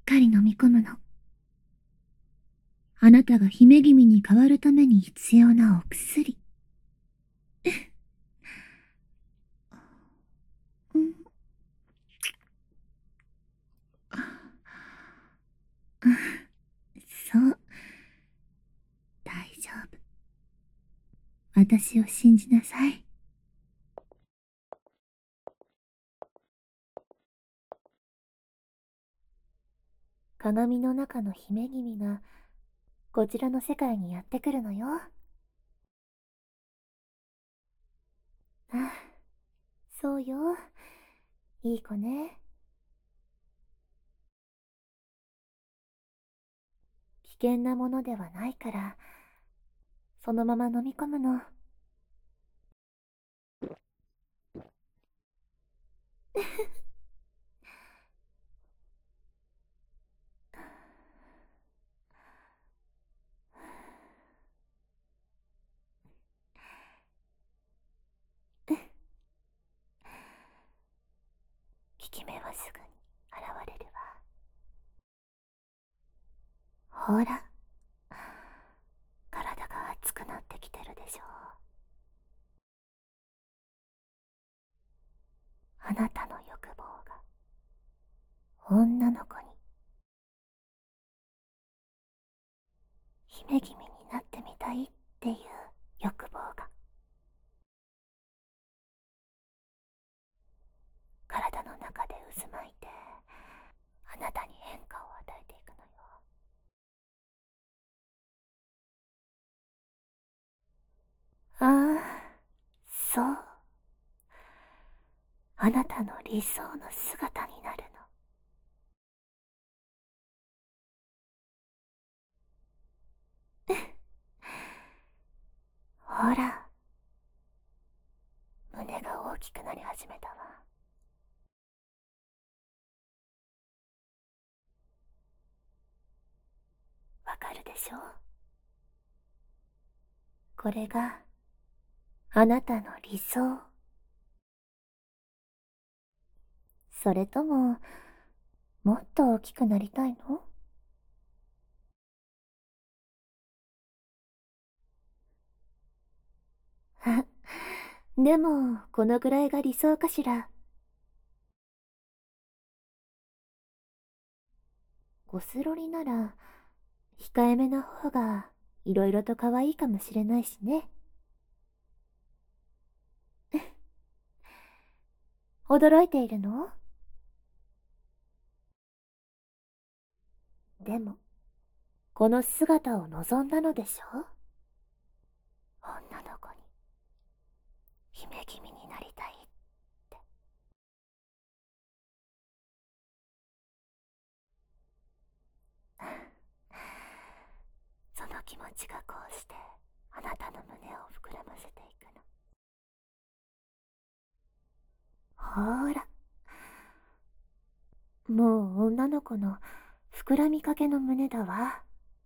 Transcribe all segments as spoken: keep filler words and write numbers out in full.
かり飲み込むの。あなたが姫君に変わるために必要なお薬。うん、そう。大丈夫。私を信じなさい。鏡の中の姫君がこちらの世界にやってくるのよ。あ、そうよ。いい子ね。危険なものではないから、そのまま飲み込むの。効き目はすぐに現れるわ。ほら、体が熱くなってきてるでしょ。あなたの欲望が女の子に姫君になってみたいっていう欲望が体の中で渦巻いて、あなたに変化を与えていくのよ。ああ、そう。あなたの理想の姿になるの。ほら、胸が大きくなり始めたわ。わかるでしょ？これがあなたの理想。それとももっと大きくなりたいの？あ、でもこのぐらいが理想かしら。ゴスロリなら控えめな方がいろいろと可愛いかもしれないしね。驚いているの？でもこの姿を望んだのでしょ？女の子に姫君になりたいって。その気持ちがこうしてあなたの胸を膨らませていくの。ほーら、もう女の子の膨らみかけの胸だわ。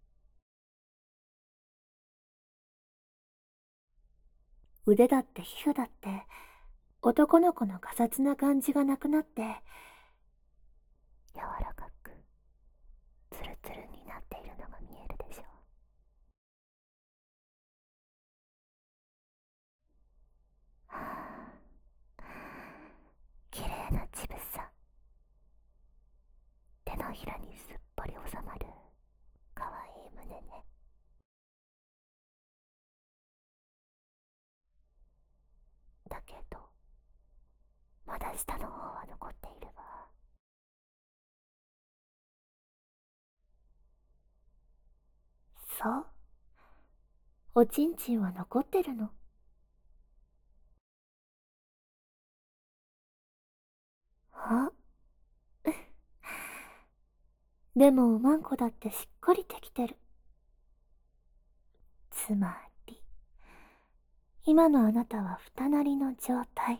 腕だって皮膚だって男の子のガサツな感じがなくなって柔らかくツルツルになっているのが見えるでしょう。はあ、綺麗な乳房、手のひらにすっぽり収まるかわいい胸ね。だけどまだ下の方は残っているわ。そう、おちんちんは残ってるの。あ、でもおまんこだってしっかりできてる。つまり今のあなたは二なりの状態。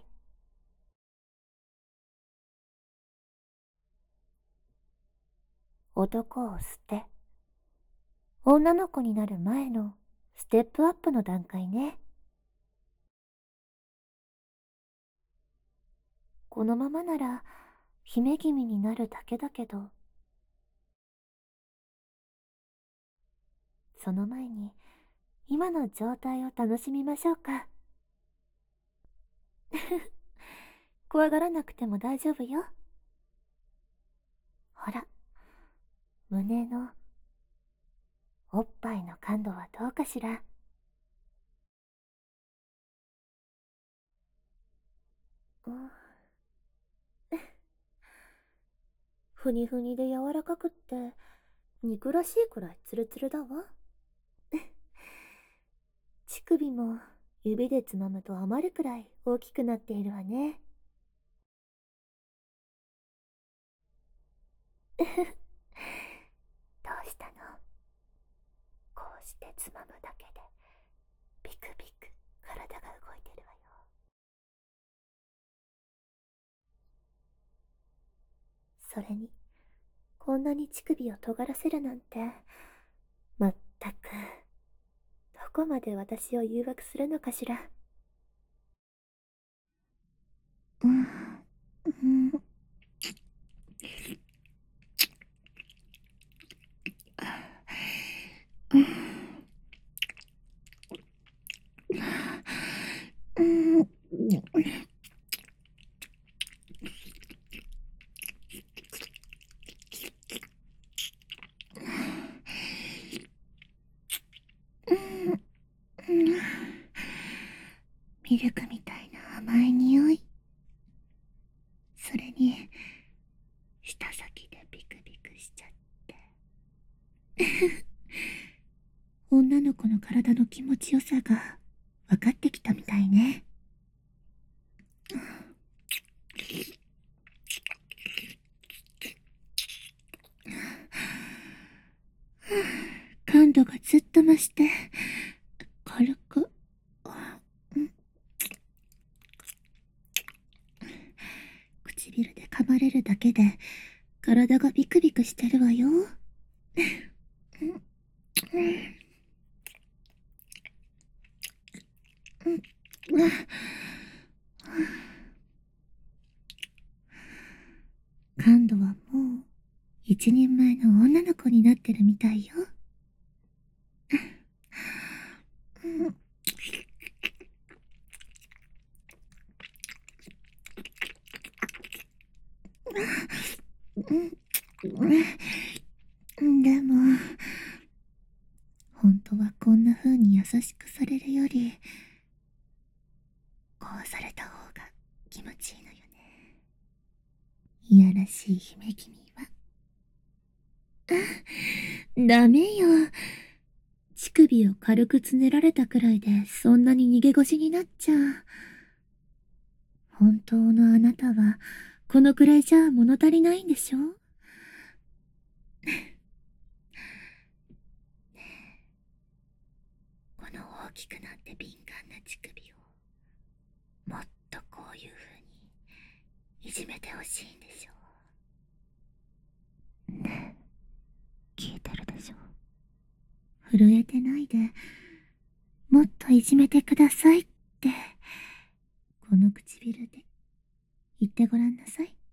男を捨て女の子になる前のステップアップの段階ね。このままなら姫君になるだけだけど。 その前に今の状態を楽しみましょうか。怖がらなくても大丈夫よ。ほら、胸のおっぱいの感度はどうかしら。うん、ふにふにで柔らかくって肉らしいくらいツルツルだわ。乳首も指でつまむと余るくらい大きくなっているわね。どうしたの？こうしてつまむだけでビクビク体が動いてるわよ。それにこんなに乳首を尖らせるなんて、まったくどこまで私を誘惑するのかしら。うん、うん、うん、うん、ミルクみたいな甘い匂い。それに舌先でビクビクしちゃって。女の子の体の気持ちよさが分かってきたみたいね。感度がずっと増して軽く、うん、唇で噛まれるだけで体がビクビクしてるわよ。感度はもう一人前の女の子になってるみたいよ。でも本当はこんな風に優しくされるよりこうされた方が気持ちいいのよね。いやらしい姫君は。ダメよ。乳首を軽くつねられたくらいでそんなに逃げ腰になっちゃう。本当のあなたはこのくらいじゃ物足りないんでしょ？この大きくなって敏感な乳首をもっとこういう風にいじめてほしいんでしょう。ねえ、聞いてるでしょ？震えてないでもっといじめてくださいってこの唇で言ってごらんなさい。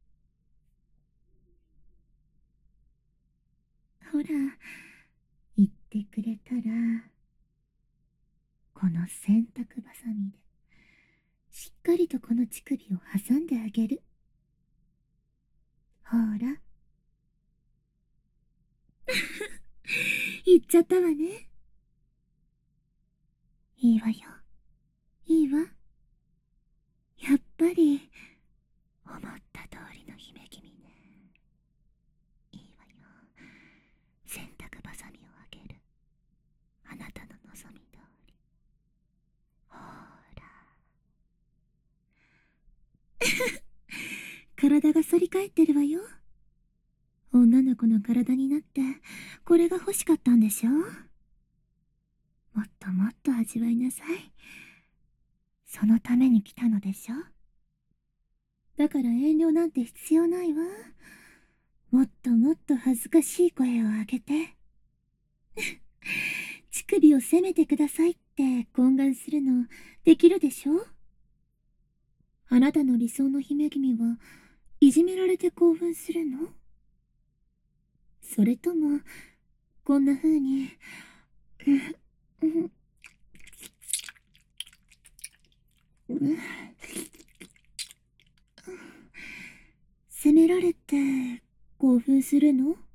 ほら、言ってくれたらこの洗濯バサミでしっかりとこの乳首を挟んであげる。ほら。言っちゃったわね。いいわよ。いいわ。やっぱり思った通りの姫君ね。いいわよ。洗濯バサミをあげる。あなたの望み通り。ほら。体が反り返ってるわよ。女の子の体になってこれが欲しかったんでしょ？もっともっと味わいなさい。そのために来たのでしょ？だから遠慮なんて必要ないわ。もっともっと恥ずかしい声を上げて。乳首を責めてくださいって懇願するのできるでしょ？あなたの理想の姫君はいじめられて興奮するの？それともこんな風に責められて興奮するの？